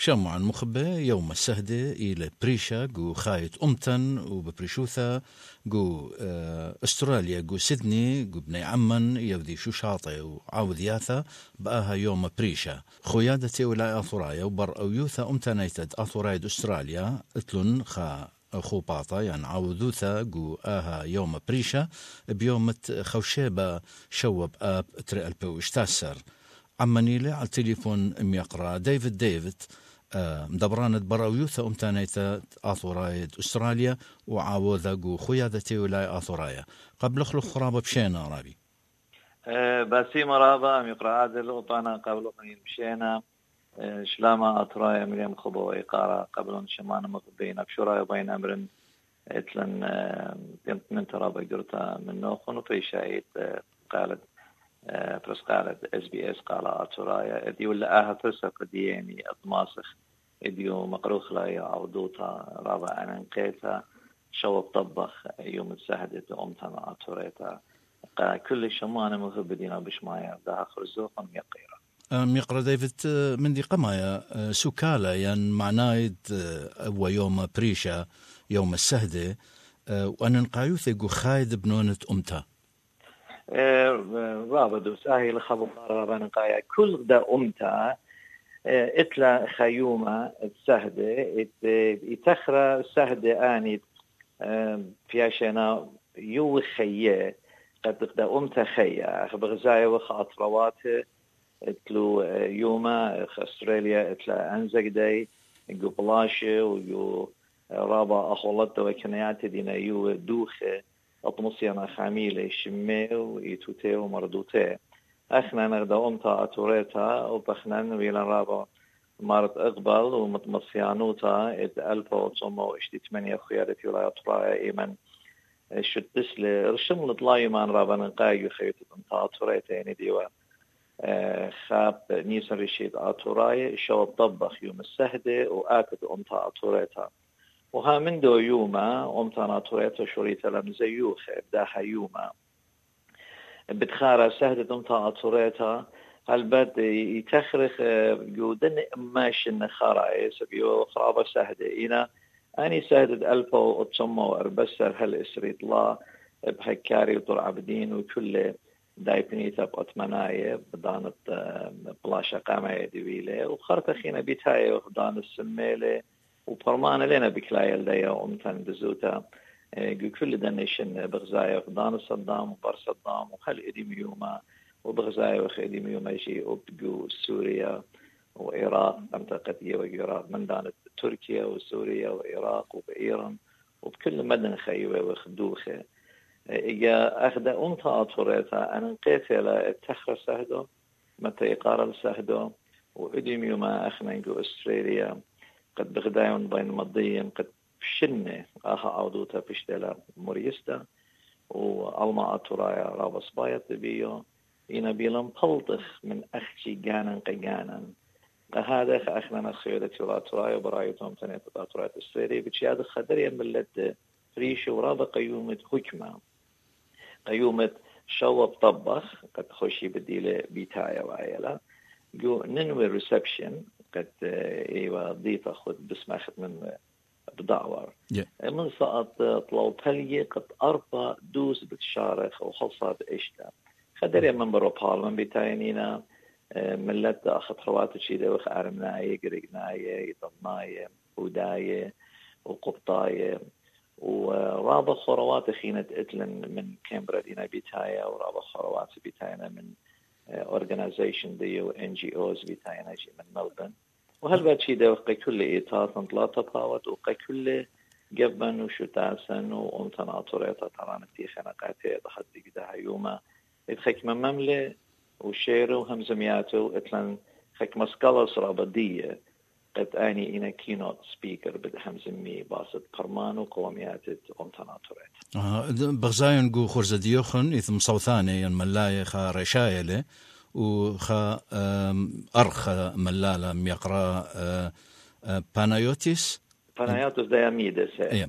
شمع المخبة يوم السهدة إلى بريشا جو خايت أمتن وببريشوثا جو أستراليا جو سيدني جو بني عمان يودي شو شاطئ وعاوذ ياثا بقاها يوم بريشا خيادتي ولا أثرايا وبر أو يوثا أمتنيتد أثرايد أستراليا اتلن خا خوباطا يعني عاوذوثا جو آها يوم بريشا بيوم خوشيبة شوب آب تري البو اشتاسر عمانيلي على التليفون يقرأ ديفيد مدبرانت براويوثا أمتانيتا آثورايد أستراليا وعاوذا جو خيادتي ولاي آثورايا قبل خلق خرابة بشينا رابي باسي مرابا يقرأ عادل وطانا قبل قليل بشينا شلاما أطرايا مريم خبو إقارة قبل شمان مقبين بشورايا بين أمر اتلن من ترابا قدرتا من نوخن وفي شايد قالت بس قالت SBS قال أطرايا ادي ولا آها فرصة قدياني أطماسخ اديو مقروخ لا يعودوتا رابا أنا نقيتا شو طبخ يوم السهدة أمتنا أطريتا كل شمان مغبدين بشمايا ده خرزوقا يقيرا يقرأ ديفيد من دي قمايا سوكالا يعني معنايد ويوم بريشا يوم السهدة وأنا نقايوث يقو خايد بنونة أمتا رابدو ساهي لخبو رابا نقايا كل ده أمتا اتلا خيومة السهدة يتخرى السهدة آني في عشان يو خيه قد ده أمتا خيه بغزايا وخ أطرواته اتلو يوما أستراليا اتلا أنزق داي يو بلاشي ويو رابا أخولته وكنياتي دينا يو دوخه أطمسينا خاميلة شمي ويتوتي ومردوتي أخنا نغدا أمتا أتوريتا وبخنان ويلا رابا مارت أقبل ومتمصيانوتا إد 1988 خيارتي ولا يطرأ إيمن شتسلي رشم لطلاي من رابا نقايو خيوتي أمتا أتوريتا يعني ديوا خاب نيسان رشيد أتوراي شو طبخ يوم السهدة وآكد أمتا أتوريتا وها من دو يوما أمتا أتوريتا شوريتا لمزيوخ بداها يوما بتخارى سهدة أمتا أتوريتا هالبد يتخرخ جودن ماش النخرايس بيو خرابة سهدة إنا أني سهدة 1940 هالإسريد لا بهكاري وطر عبدين وكل دايبنيتا بأتمناية بدانت بلاشا قامة دويلة وخرت أخينا بيتاية وخدان السميلة وبرمان لنا بكلاية لديا ومتن بزوتا كل دنيشن بغزايا وخدان الصدام وبر صدام وخل إديم يوما وبغزايا وخديم يوما يجي وبقو سوريا وإيراق منطقة وإيراق من دانت تركيا وسوريا وإيراق وبإيران وبكل مدن خيوة وخدوخة إجا أخذ أمتا أطوريتا أنا نقيت إلى التخرى سهدو متى إقارة سهدو وإديم يوما أخنا نجو أستراليا قد بغدايون بين مضيين قد بشنة آها عودوتا بشتلا موريستا وألما أطورايا رابا صبايا تبيو إنا بيلم بلطخ من أختي جانا قيانا هذا أخنا نخيودتي ولا أطورايا وبرايتهم تنيت أطورايا أستراليا بتشياد خدريا ملت ريش ورابا قيومة حكمة قيومة شوب طبخ قد خشي بديلة بيتايا وعيلا جو ننوي ريسبشن قد ايوه ضيفة خد بسم اخذ من بدعور من سقط طلو بلية قد أربع دوس بتشارخ وخلصات اشتا خدريا من برو بارلمان بيتاينينا ملت اخذ خوات شيدا وخ ارمناية قرقناية يطمناية وداية وقبطاية ورابط خروات خينة إتلن من كامبرا دينا بيتايا ورابط خروات بيتاينا من organization ديو NGOs بيتاينا جي من ملبن وهل شي ده وقي كل إيطاس انطلاطة باوت وقي كل جبن وشتاسن وأمتنا طريطة طبعا بتيخنا قاتي بحد قدها يوما إتخيك من مملة وشيرو همزمياتو إتلن خيك مسكالس رابطية قد أني إنا كينوت سبيكر بدهم زمي باسط برمان وقوميات أمتنا طريط بغزاين جو خرزة ديوخن إثم صوثاني ين ملاي خا رشايلة وخا أرخ ملالة ميقرا بانايوتيس دياميدس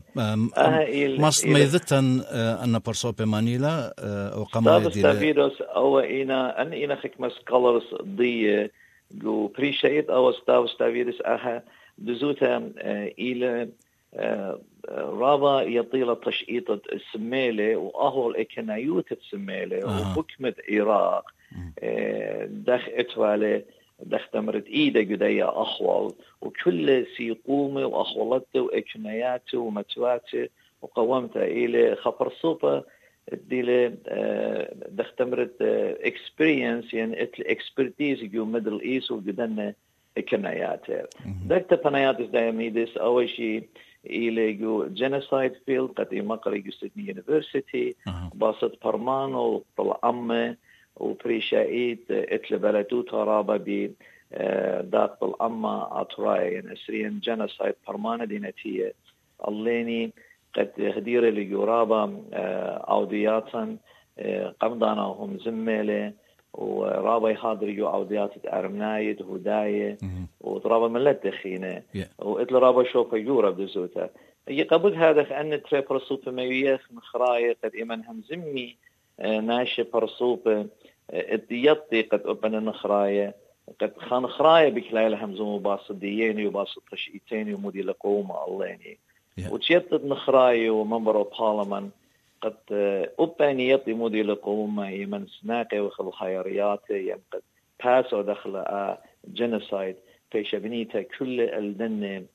مصد ميذتن أن برسوبي مانيلا وقما يدي ستافيروس أو إنا خيك مسكالرس ضي جو بريشيت أو ستافيرس أها دزوتا إلى رابا يطيل تشقيطة السميلة وأهول إكنايوت السميلة وحكمة عراق دخ إتوالي دخ تمرت إيدا قدية أخوال وكل سيقومي وأخوالته وإكناياته ومتواته وقوامته إلى خبر صوبة ديله دخ تمرت experience يعني expertise جو ميدل إيس وقدنا إكناياته دكتا بناياتس دايميدس أول شيء إلى جو جينوسايد فيلد قد مقر جو سيدني يونيفرسيتي باسط برمانو بالأمة وبريشايت اتل بلدو ترابا ب داق بالأمة أطراي يعني أسريا جينوسايد برمانة دينتية الليني قد هدير لجورابا أودياتا قمضانا هم زميلة ورابا يحاضر يو عوديات أرمنايد هداية وضرابا ملت دخينة وإتل رابا شوفا يورا بزوتا يقبل هذا أن تري برسوب ميويخ مخراية قد إيمان هم زمي ناشي برسوب الدياطي قد أبنى نخراية قد خان خراية بكلايل همزوم باص دييني وباص تشئيتيني ومودي لقومة الليني وتشيطت نخراية ومنبر البارلمان قد أبني يطي مودي لقومة يمن سناقي وخل خياريات يمقد باسو دخل جينوسايد في شبنيته كل الدن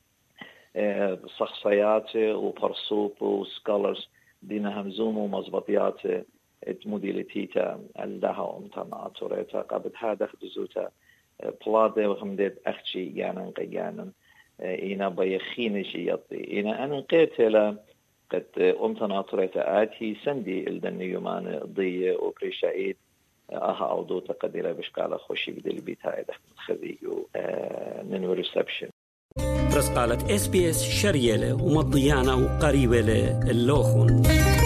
شخصيات وبرسوب وسكولرز دينا همزوم ومزبطيات مودي لتيتا الدها أمتنا أطوريتا قبل هذا خدزوتا بلادة وخمدت أختي يعني قيانا إنا بيخين شيطي إنا أنا قيتلا قد أمتنا أطوريتا آتي سندي الدن يومان ضي وبريشايد أها أودوتا قديرا بشكالة خوشي بدل بيتايد خذيو ننو ريسبشن رس قالت SBS شريلة ومضيانا وقريبة اللوخون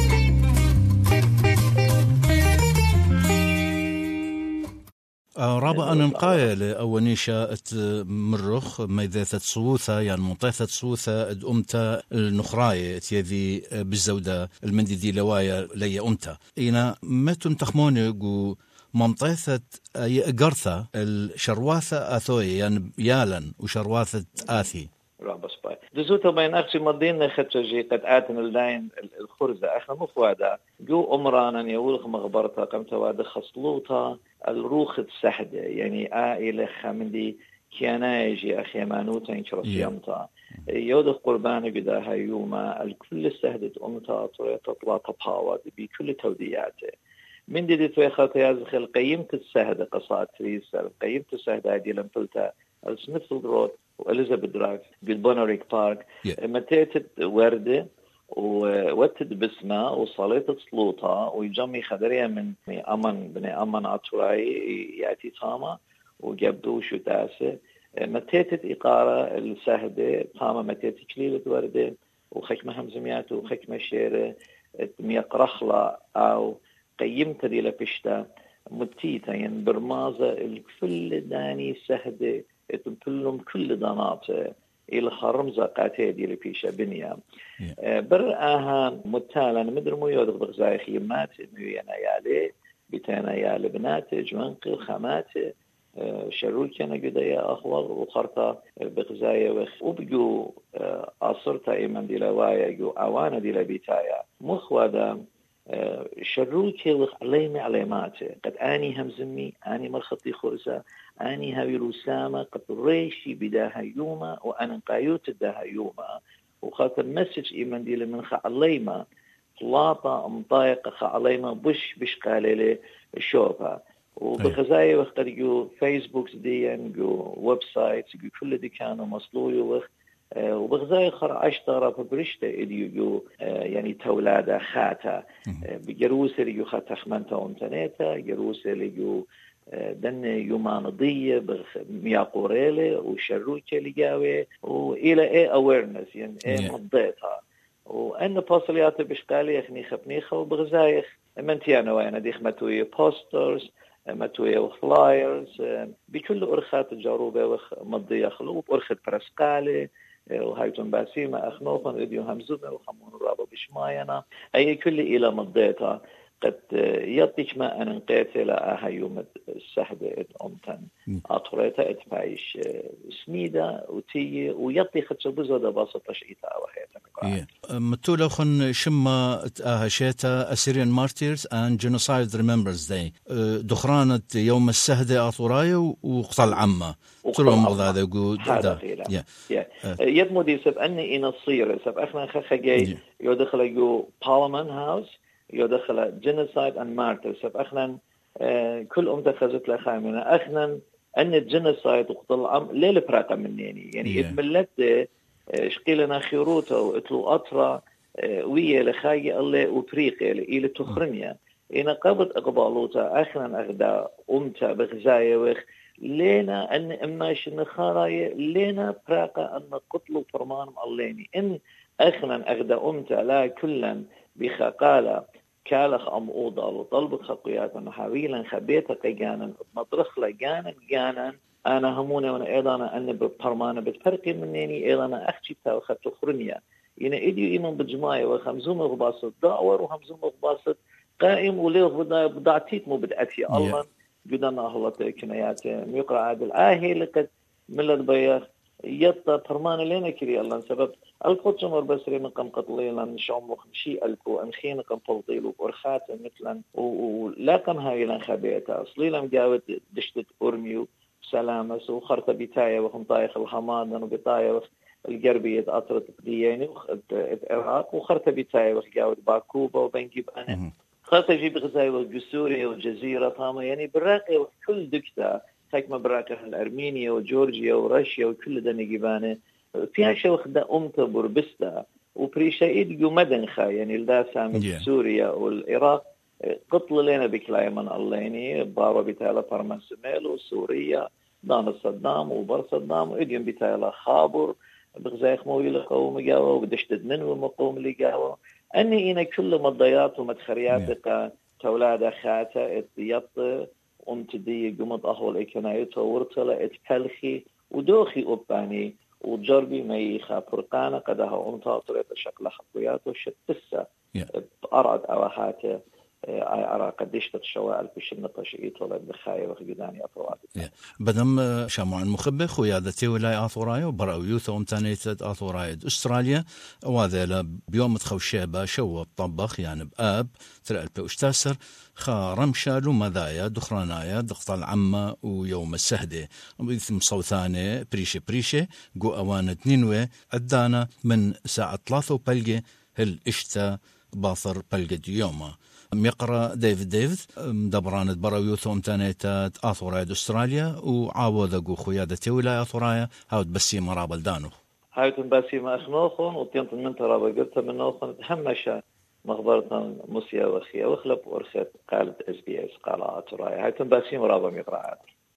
رابع أن نقايل أونيشا مرخ ميذاثة صوثة يعني منطقة صوثة أمتا النخراية تيذي بالزودة المندي لوايا لي أمتا إنا متن تخموني قو منطقة قرثة الشرواثة آثوية يعني يالا وشرواثة آثي رابس باي دزوتا بين أختي مدينة خدشي قد آتن الدين الخرزة أخنا مفوادة جو أمرانا يولخ مغبرتا قمت واد خصلوطا الروخ السحدة يعني آئلة خمدي كيانايجي أخي مانوتا إنشرسيامتا يودخ قربان قداها يوما الكل السهدة أمتا طريقة طلاطة باواد بكل تودياته من دي تويخاتي يازخل قيمت السهدة قصاد تريسر قيمت السهدة هذه لم تلتا السميثفيلد رود وإليزابيث درايف بالبونوريك بارك متيت وردة ووتد بسمة وصليت صلوطة ويجمي خدرية من أمن بني أمن عطراي يأتي تاما وجبدو شو تاسة متيت إقارة السهدة تاما متيت كليلة وردة وخكمة همزميات وخكمة شيرة ميقرخلة أو قيمت دي لبشتا متيتا يعني برمازة الكل داني سهدة تنتلهم كل دانات إلى خرمزة قاتي دي لبيشا بنيا برآها متالا مدر ميود بغزاي خيمات ميانا يالي بتانا يالي بنات جوانقي الخامات شروكينا قدايا أخوال وخرطة بغزاي وخ وبجو أصرتا إيمان دي لوايا جو أوانا دي لبيتايا مخوادا شروكي وخ عليمي عليماته قد آني همزمي آني مرخطي خرزة آني هاوي رسامة قد ريشي بداها يوما وأنا قايوت داها يوما وخاطر مسج إيمان دي لمن خا عليما طلاطة مطايقة خا عليما بش قالي شوفها وبخزاي وقت جو فيسبوك ديان جو ويب سايتس جو كل دي كانوا مصلوي وقت وبغزاي خر أشتغل فبرشته إليو يعني تولادة خاتا بجروس اللي خاتا خمنتا ومتنيتا جروس اللي دن يومانضية مياقوريلة وشروكة اللي جاوي وإلى awareness يعني مضيتها وأن بوصليات بشقالي يخني خبنيخة وبغزايخ منتيانا وين دي خمتوية بوسترز متوية وفلايرز بكل أرخات الجاروبة ومضية خلوب أرخة برسقالي وهايتون باسيمة أخنوفن إديو همزومة وخمون رابا بشماينا أي كل إلى مضيتها قد يطيش ما أن نقاتل يوم السهدة أمتن أطريتا إتبايش سميدة وتي ويطي خدشبوزة دا باسطة شئيتا وحياتا متولو خن شما هشيتا أسيريان مارتيرز and Genocide Remembers Day دخرانة يوم السهدة أطرايا وقتل عامة تلو مغذا يقول هذا يدمو دي سب أني إنا الصير سب أخنا خخجي يدخل يقول Parliament House يدخل Genocide and Martyrs سب أخنا كل تخذت لخامنة أخنا أن الجينوسايد وقتل عام ليل براقة منيني يعني اتملت شقيلنا خيروتا واتلو أطرا ويا لخاي الله وبريقي إلى تخرنيا إن قبض أقبالوتا أخنا أغدا أمتا بغزايا وخ لينا أن إماش نخاراي لينا براقة أن قتلوا فرمان الليني إن أخنا أغدا أمتا لا كلا بخقالة كالخ أم أوضال وطلبت خقيات محاويلا خبيتا قيانا مطرخ لجانا أنا همونة وأنا أيضا أن بفرمانة بتفرقي منيني أيضا أختي بتاوخت تخرنيا إن إديو إيمان بجماعي وخمزوم غباصة دعور وخمزوم غباصة قائم وليه بضعتيت مو بدأتي الله جدنا الله كنايات ميقرأ عادل لقد ملت بياخ يطا فرمان لنا كري الله سبب القدس مربسري من قم قطليلا نشعم وخمشي ألكو أنخين قم قلطيلو بأرخات مثلا ولا قم هاي لن خبيئتا أصليلا مجاوة دشتت أرميو سلامس وخرطة بتاية وخم طايخ الحمادا وبتاية الجربية أطرت دياني العراق وخرطة بتاية وخجاوة باكوبا وبنجيبانة خرطة جيب غزاية والجسورية والجزيرة طامة يعني براقي وكل دكتا حكمة براقي الأرمينيا وجورجيا وروسيا وكل ده نجيبانة فيها شوخ ده أمتا بربستا وبريشايد يمدن خا يعني الداسة من سوريا والعراق قتل لنا بكلاي من الليني بارو بتالا فرمان سميلو سوريا دان صدام وبر صدام وإديم بتالا خابر بغزايخ مويل قوم جاوا وبدشتد منو مقوم اللي جاوا أني إنا كل مضيات ومدخرياتك تولاد خاتا اتيط أمتدي قمت أهول إكنايته ورطلة اتكالخي ودوخي أباني وجربي ميخا برقانة قدها أمتا طريقة شكل خطوياته شتسة بأرعد أواحاته أرى قديش تتشوال في النقطة شيء ولا بخاية وخجداني أطوات. بدم شامع المخبخ ويادتي ولاي آثورايا وبرأو يوثا ومتانيتت آثورايا أستراليا وذيلا بيوم تخوشيبا شو بطبخ يعني بآب ترى البوشتاسر خا رمشالو مذايا دخرانايا دقطة العمة ويوم السهدة وبيثم صوثاني بريشة جو أوان تنينوي أدانا من ساعة 3 بلقي هل إشتا باثر بلقي ديوما ميقرا ديفيد دبرانت براويوثو امتانيتات آثورايا أستراليا وعاوذقو خيادتي ولا آثورايا هاود بسي مرابل دانو هاود بسي ما أخنوخون وطينت من ترابل قلت من نوخون همشا مخبرتنا موسيا وخيا وخلب ورخت قالت SBS قال آثورايا هاود بسي مرابل ميقرا